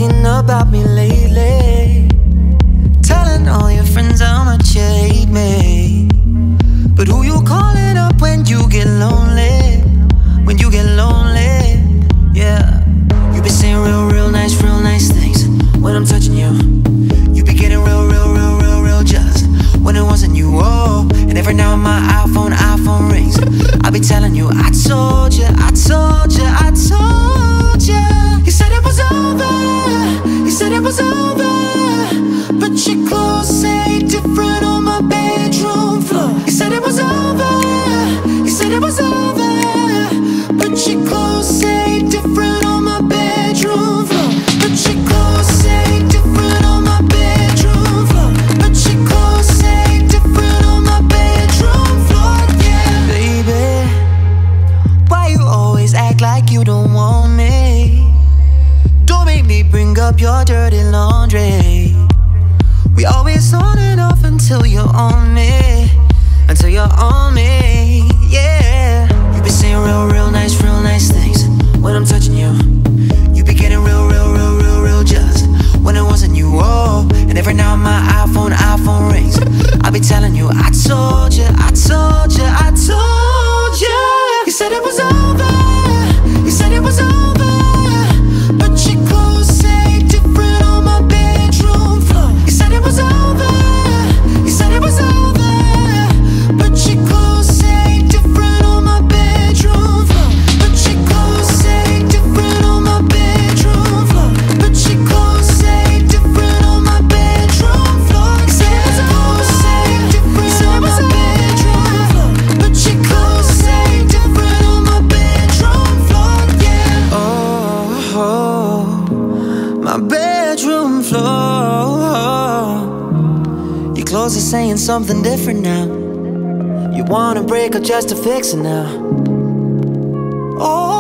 talking about me lately, telling all your friends how much you hate me. But who you calling up when you get lonely? When you get lonely, yeah. You be saying real nice things when I'm touching you. You be getting real jealous when it wasn't you, oh. And every now my iPhone rings, I be telling you, I told you. You said it was over, you said it was over, but your clothes say different on my bedroom floor. You said it was over, you said it was over, but your clothes say different on my bedroom floor. But your clothes say different on my bedroom floor. But your clothes say different on my bedroom floor, yeah. Baby, why you always act like you don't want me? Don't make me bring up your dirty laundry. We always on and off until you're on me. Until you're on me, yeah. You be saying real nice things when I'm touching you. You be getting real jealous when it wasn't you, oh. And every now my iPhone rings, I be telling you, I told you. You said it was over, you said it was over, but your clothes say different on my bedroom floor. You said it was over, you said it was over, but your clothes say different on my bedroom floor. But your clothes say different on my bedroom floor. But your clothes say different on my bedroom floor. You said it was over, say different on my bedroom floor. But your clothes say different on my bedroom floor, yeah. Oh, my bedroom floor. Your clothes are saying something different now. You wanna break up just to fix it now. Oh,